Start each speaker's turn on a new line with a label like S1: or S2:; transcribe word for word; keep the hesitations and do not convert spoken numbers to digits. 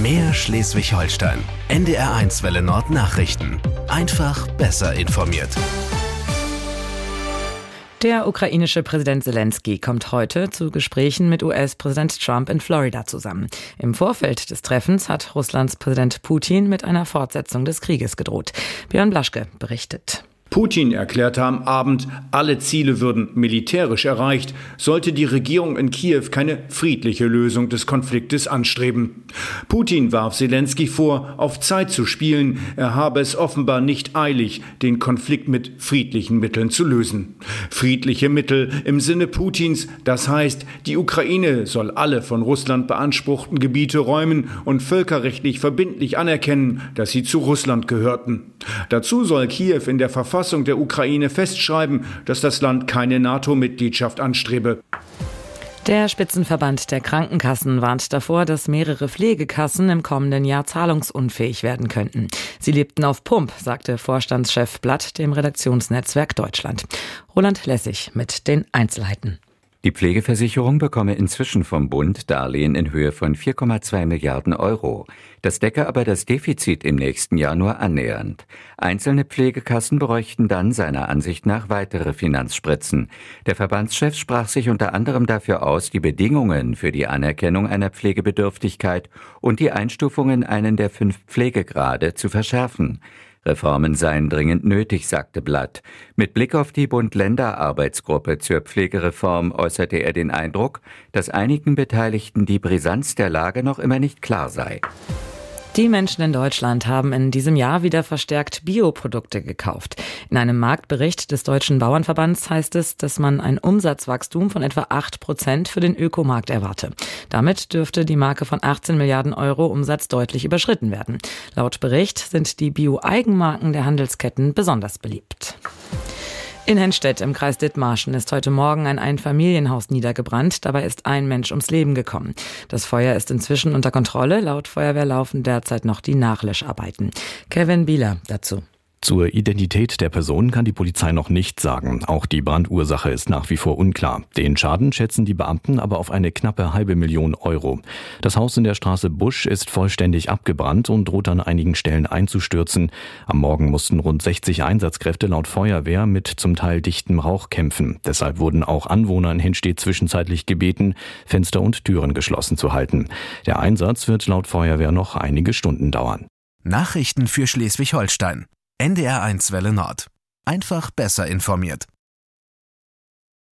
S1: Mehr Schleswig-Holstein. N D R eins Welle Nord Nachrichten. Einfach besser informiert.
S2: Der ukrainische Präsident Zelensky kommt heute zu Gesprächen mit U S-Präsident Trump in Florida zusammen. Im Vorfeld des Treffens hat Russlands Präsident Putin mit einer Fortsetzung des Krieges gedroht. Björn Blaschke berichtet.
S3: Putin erklärte am Abend, alle Ziele würden militärisch erreicht, sollte die Regierung in Kiew keine friedliche Lösung des Konfliktes anstreben. Putin warf Zelensky vor, auf Zeit zu spielen. Er habe es offenbar nicht eilig, den Konflikt mit friedlichen Mitteln zu lösen. Friedliche Mittel im Sinne Putins, das heißt, die Ukraine soll alle von Russland beanspruchten Gebiete räumen und völkerrechtlich verbindlich anerkennen, dass sie zu Russland gehörten. Dazu soll Kiew in der Verfassung der Ukraine festschreiben, dass das Land keine NATO-Mitgliedschaft anstrebe.
S2: Der Spitzenverband der Krankenkassen warnt davor, dass mehrere Pflegekassen im kommenden Jahr zahlungsunfähig werden könnten. Sie lebten auf Pump, sagte Vorstandschef Blatt dem Redaktionsnetzwerk Deutschland. Roland Lessig mit den Einzelheiten.
S4: Die Pflegeversicherung bekomme inzwischen vom Bund Darlehen in Höhe von vier Komma zwei Milliarden Euro. Das decke aber das Defizit im nächsten Jahr nur annähernd. Einzelne Pflegekassen bräuchten dann seiner Ansicht nach weitere Finanzspritzen. Der Verbandschef sprach sich unter anderem dafür aus, die Bedingungen für die Anerkennung einer Pflegebedürftigkeit und die Einstufung in einen der fünf Pflegegrade zu verschärfen. Reformen seien dringend nötig, sagte Blatt. Mit Blick auf die Bund-Länder-Arbeitsgruppe zur Pflegereform äußerte er den Eindruck, dass einigen Beteiligten die Brisanz der Lage noch immer nicht klar sei.
S2: Die Menschen in Deutschland haben in diesem Jahr wieder verstärkt Bioprodukte gekauft. In einem Marktbericht des Deutschen Bauernverbands heißt es, dass man ein Umsatzwachstum von etwa acht Prozent für den Ökomarkt erwarte. Damit dürfte die Marke von achtzehn Milliarden Euro Umsatz deutlich überschritten werden. Laut Bericht sind die Bio-Eigenmarken der Handelsketten besonders beliebt. In Henstedt im Kreis Dithmarschen ist heute Morgen ein Einfamilienhaus niedergebrannt. Dabei ist ein Mensch ums Leben gekommen. Das Feuer ist inzwischen unter Kontrolle. Laut Feuerwehr laufen derzeit noch die Nachlöscharbeiten. Kevin Bieler dazu.
S5: Zur Identität der Person kann die Polizei noch nichts sagen. Auch die Brandursache ist nach wie vor unklar. Den Schaden schätzen die Beamten aber auf eine knappe halbe Million Euro. Das Haus in der Straße Busch ist vollständig abgebrannt und droht an einigen Stellen einzustürzen. Am Morgen mussten rund sechzig Einsatzkräfte laut Feuerwehr mit zum Teil dichtem Rauch kämpfen. Deshalb wurden auch Anwohner in Henstedt zwischenzeitlich gebeten, Fenster und Türen geschlossen zu halten. Der Einsatz wird laut Feuerwehr noch einige Stunden dauern.
S1: Nachrichten für Schleswig-Holstein. N D R eins Welle Nord. Einfach besser informiert.